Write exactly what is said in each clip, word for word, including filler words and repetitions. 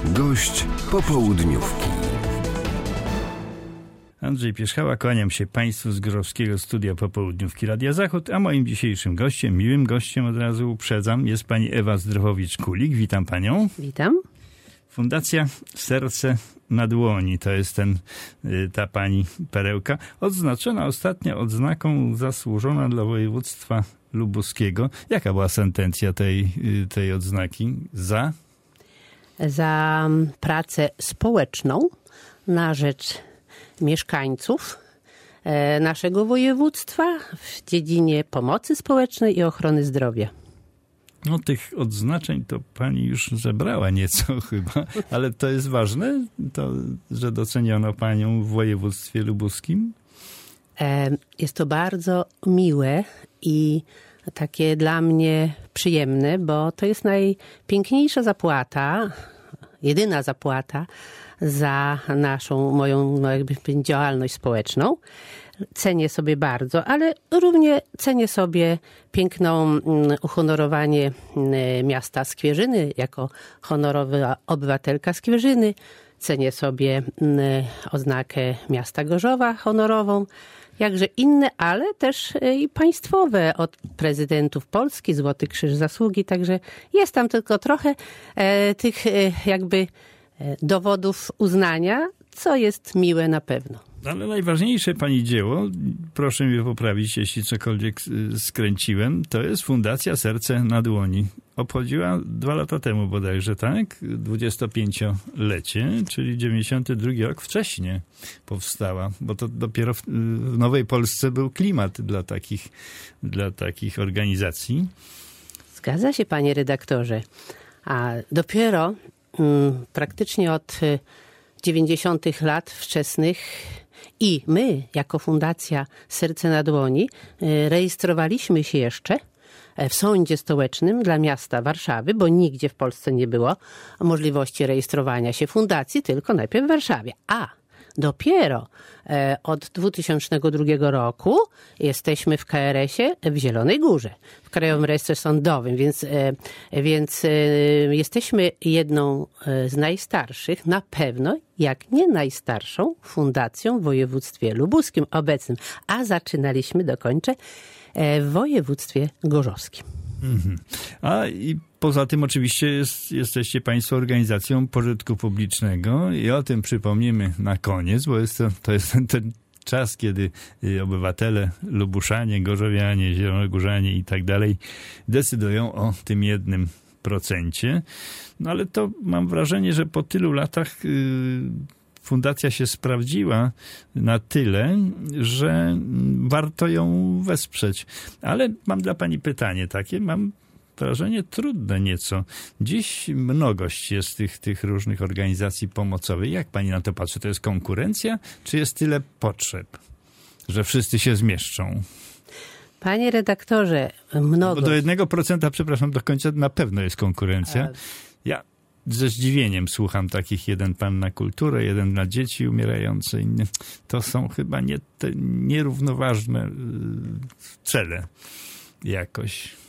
Gość popołudniówki. Andrzej Pierzchała, kłaniam się Państwu z Gorzowskiego Studia Popołudniówki Radia Zachód, a moim dzisiejszym gościem, miłym gościem od razu uprzedzam, jest pani Ewa Zdrowowicz-Kulik. Witam panią. Witam. Fundacja Serce na dłoni, to jest ten, ta pani perełka, odznaczona ostatnio odznaką zasłużona dla województwa lubuskiego. Jaka była sentencja tej, tej odznaki? Za? Za pracę społeczną na rzecz mieszkańców naszego województwa w dziedzinie pomocy społecznej i ochrony zdrowia. No tych odznaczeń to pani już zebrała nieco chyba, ale to jest ważne, to, że doceniono panią w województwie lubuskim? Jest to bardzo miłe i takie dla mnie przyjemne, bo to jest najpiękniejsza zapłata, jedyna zapłata za naszą, moją no jakby działalność społeczną. Cenię sobie bardzo, ale równie cenię sobie piękną uhonorowanie miasta Skwierzyny jako honorowa obywatelka Skwierzyny. Cenię sobie oznakę miasta Gorzowa honorową, jakże inne, ale też i państwowe od prezydentów Polski, Złoty Krzyż Zasługi. Także jest tam tylko trochę e, tych e, jakby dowodów uznania, co jest miłe na pewno. Ale najważniejsze pani dzieło, proszę mnie poprawić, jeśli cokolwiek skręciłem, to jest Fundacja Serce na dłoni. Obchodziła dwa lata temu bodajże, tak? dwudziestopięciolecie, czyli dziewięćdziesiąty drugi rok wcześniej powstała, bo to dopiero w, w Nowej Polsce był klimat dla takich, dla takich organizacji. Zgadza się, panie redaktorze. A dopiero mm, praktycznie od dziewięćdziesiątych lat wczesnych i my, jako Fundacja Serce na dłoni, rejestrowaliśmy się jeszcze w Sądzie Stołecznym dla miasta Warszawy, bo nigdzie w Polsce nie było możliwości rejestrowania się fundacji, tylko najpierw w Warszawie. A dopiero od dwutysięcznego drugiego roku jesteśmy w K R S-ie w Zielonej Górze, w Krajowym Rejestrze Sądowym, więc, więc jesteśmy jedną z najstarszych, na pewno, jak nie najstarszą fundacją w województwie lubuskim obecnym, a zaczynaliśmy, dokończę, w województwie gorzowskim. Mhm. A i poza tym oczywiście jest, jesteście państwo organizacją pożytku publicznego i o tym przypomnimy na koniec, bo jest to, to jest ten, ten czas, kiedy obywatele lubuszanie, gorzowianie, zielonogórzanie i tak dalej decydują o tym jednym procencie. No ale to mam wrażenie, że po tylu latach yy, fundacja się sprawdziła na tyle, że warto ją wesprzeć. Ale mam dla pani pytanie takie, mam wrażenie trudne nieco. Dziś mnogość jest tych, tych różnych organizacji pomocowych. Jak pani na to patrzy? To jest konkurencja, czy jest tyle potrzeb, że wszyscy się zmieszczą? Panie redaktorze, mnogość... Bo do jednego procenta, przepraszam, do końca na pewno jest konkurencja. Ja ze zdziwieniem słucham takich, jeden pan na kulturę, jeden na dzieci umierające, inny. To są chyba nie te nierównoważne cele jakoś.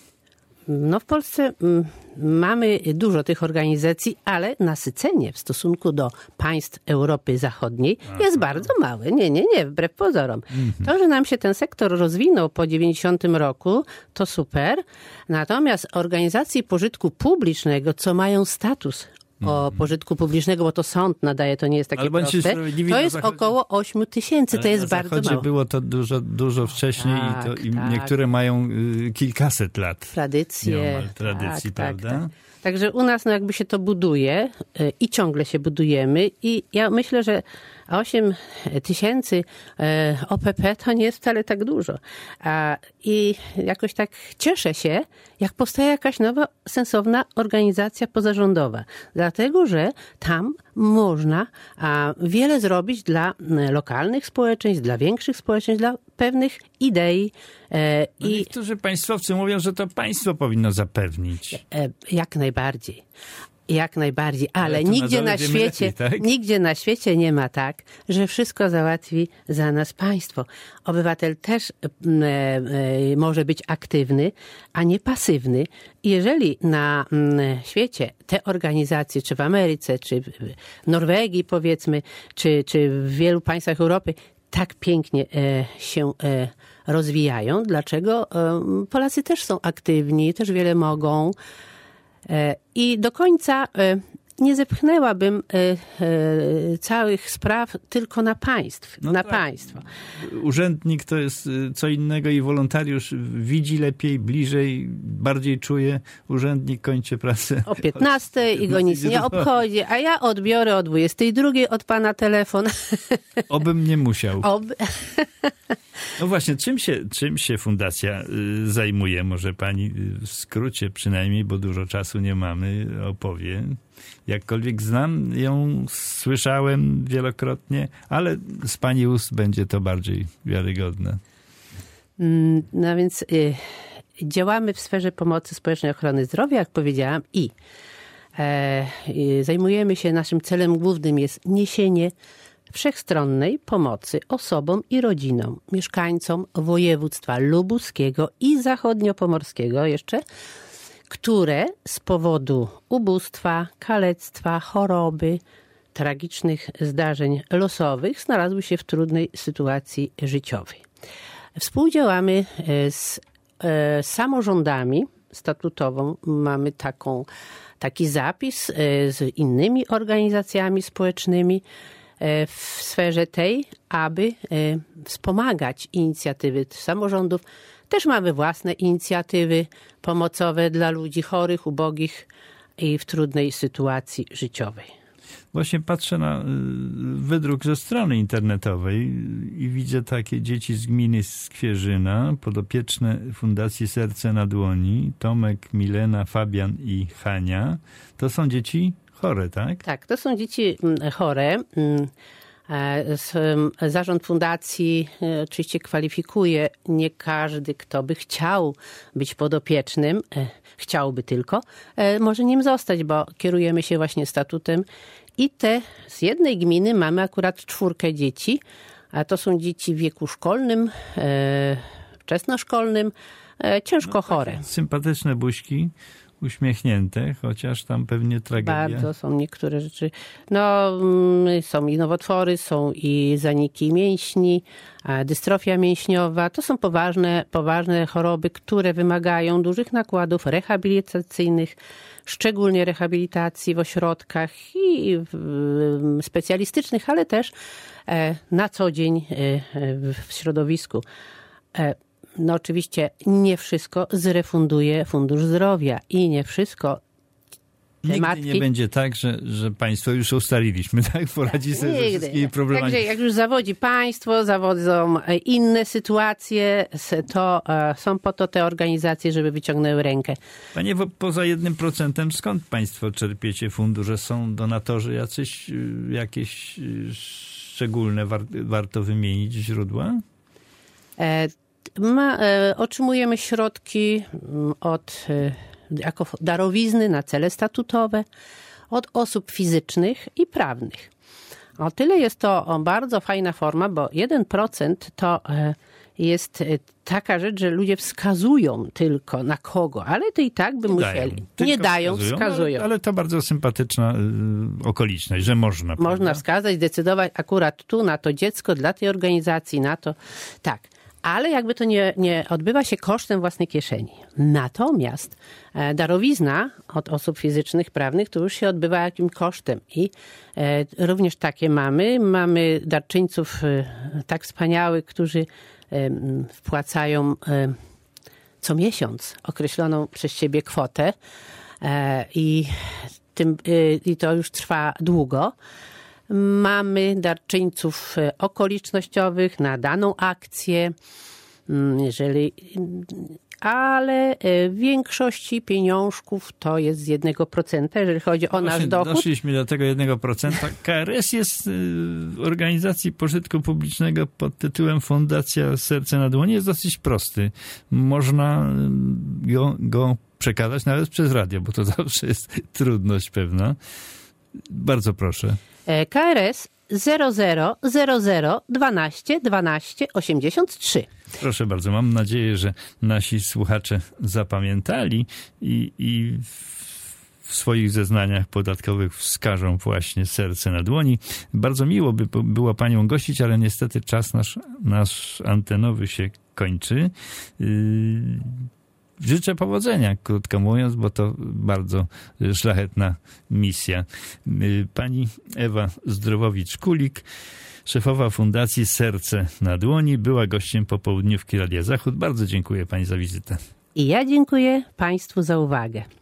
No w Polsce m, mamy dużo tych organizacji, ale nasycenie w stosunku do państw Europy Zachodniej Aha. jest bardzo małe. Nie, nie, nie, wbrew pozorom. Mhm. To, że nam się ten sektor rozwinął po dziewięćdziesiątym roku, to super. Natomiast organizacje pożytku publicznego, co mają status o pożytku publicznego, bo to sąd nadaje, to nie jest takie proste. To jest zachodzie, około ośmiu tysięcy, to jest bardzo mało. Na zachodzie było to dużo, dużo wcześniej tak, i, to, i tak. niektóre mają y, kilkaset lat. Tradycje. Tradycji, tak, prawda? Tak, tak. Także u nas no jakby się to buduje y, i ciągle się budujemy i ja myślę, że osiem tysięcy O P P to nie jest wcale tak dużo. A, I jakoś tak cieszę się, jak powstaje jakaś nowa, sensowna organizacja pozarządowa. Dlatego, że tam można a, wiele zrobić dla lokalnych społeczeństw, dla większych społeczeństw, dla pewnych idei. E, no i niektórzy państwowcy mówią, że to państwo powinno zapewnić. E, jak najbardziej. Jak najbardziej, ale, Ale to nigdzie na na dole świecie, lepiej, tak? nigdzie na świecie nie ma tak, że wszystko załatwi za nas państwo. Obywatel też e, e, może być aktywny, a nie pasywny. I jeżeli na m, świecie te organizacje, czy w Ameryce, czy w Norwegii powiedzmy, czy, czy w wielu państwach Europy tak pięknie e, się e, rozwijają, dlaczego e, Polacy też są aktywni, też wiele mogą. I do końca nie zepchnęłabym całych spraw tylko na państw, No na tak. państwo. Urzędnik to jest co innego i wolontariusz widzi lepiej, bliżej, bardziej czuje. Urzędnik kończy pracę O piętnastej i go nic nie obchodzi, a ja odbiorę o dwudziestej drugiej od pana telefon. Obym nie musiał. Ob... No właśnie, czym się, czym się fundacja y, zajmuje? Może pani y, w skrócie przynajmniej, bo dużo czasu nie mamy, opowie. Jakkolwiek znam ją, słyszałem wielokrotnie, ale z pani ust będzie to bardziej wiarygodne. No więc y, działamy w sferze pomocy społecznej ochrony zdrowia, jak powiedziałam, i e, y, zajmujemy się, naszym celem głównym jest niesienie wszechstronnej pomocy osobom i rodzinom, mieszkańcom województwa lubuskiego i zachodniopomorskiego jeszcze, które z powodu ubóstwa, kalectwa, choroby, tragicznych zdarzeń losowych znalazły się w trudnej sytuacji życiowej. Współdziałamy z e, samorządami statutową. Mamy taką, taki zapis e, z innymi organizacjami społecznymi w sferze tej, aby wspomagać inicjatywy samorządów. Też mamy własne inicjatywy pomocowe dla ludzi chorych, ubogich i w trudnej sytuacji życiowej. Właśnie patrzę na wydruk ze strony internetowej i widzę takie dzieci z gminy Skwierzyna, podopieczne Fundacji Serce na Dłoni, Tomek, Milena, Fabian i Hania. To są dzieci chore, tak? Tak, to są dzieci chore. Zarząd fundacji oczywiście kwalifikuje, nie każdy, kto by chciał być podopiecznym, chciałby tylko, może nim zostać, bo kierujemy się właśnie statutem. I te z jednej gminy mamy akurat czwórkę dzieci, a to są dzieci w wieku szkolnym, wczesnoszkolnym, ciężko no, chore. Sympatyczne buźki, uśmiechnięte, chociaż tam pewnie tragedia. Bardzo są niektóre rzeczy. No, są i nowotwory, są i zaniki mięśni, dystrofia mięśniowa. To są poważne, poważne choroby, które wymagają dużych nakładów rehabilitacyjnych, szczególnie rehabilitacji w ośrodkach i specjalistycznych, ale też na co dzień w środowisku. No oczywiście nie wszystko zrefunduje Fundusz Zdrowia i nie wszystko Nigdy matki... nie będzie tak, że, że państwo już ustaliliśmy, tak? Poradzi sobie ze wszystkimi problemami. Także jak już zawodzi państwo, zawodzą inne sytuacje, to są po to te organizacje, żeby wyciągnęły rękę. Panie, poza jednym procentem, skąd państwo czerpiecie fundusze? Są donatorzy jacyś, jakieś szczególne war, warto wymienić źródła? E, ma, e, otrzymujemy środki od, e, jako darowizny na cele statutowe od osób fizycznych i prawnych. O tyle jest to bardzo fajna forma, bo jeden procent to e, jest taka rzecz, że ludzie wskazują tylko na kogo, ale to i tak by nie musieli. Dają, nie dają, wskazują. wskazują. Ale, ale to bardzo sympatyczna y, okoliczność, że można. Można prawda? wskazać, decydować akurat tu na to dziecko, dla tej organizacji, na to. Tak. Ale jakby to nie, nie odbywa się kosztem własnej kieszeni. Natomiast e, darowizna od osób fizycznych, prawnych, to już się odbywa jakim kosztem. I e, również takie mamy. Mamy darczyńców e, tak wspaniałych, którzy e, wpłacają e, co miesiąc określoną przez siebie kwotę e, i, tym, e, i to już trwa długo. Mamy darczyńców okolicznościowych na daną akcję, jeżeli, ale w większości pieniążków to jest z jednego procenta, jeżeli chodzi o no nasz dochód. Doszliśmy do tego jednego procenta. K R S jest w organizacji pożytku publicznego pod tytułem Fundacja Serce na Dłoni. Jest dosyć prosty. Można go, go przekazać nawet przez radio, bo to zawsze jest trudność pewna. Bardzo proszę. K R S zero zero zero zero dwanaście dwanaście osiemdziesiąt trzy. Proszę bardzo, mam nadzieję, że nasi słuchacze zapamiętali i, i w swoich zeznaniach podatkowych wskażą właśnie serce na dłoni. Bardzo miło by było panią gościć, ale niestety czas nasz, nasz antenowy się kończy. Yy... Życzę powodzenia, krótko mówiąc, bo to bardzo szlachetna misja. Pani Ewa Zdrowowicz-Kulik, szefowa Fundacji Serce na Dłoni, była gościem popołudniówki Radia Zachód. Bardzo dziękuję pani za wizytę. I ja dziękuję państwu za uwagę.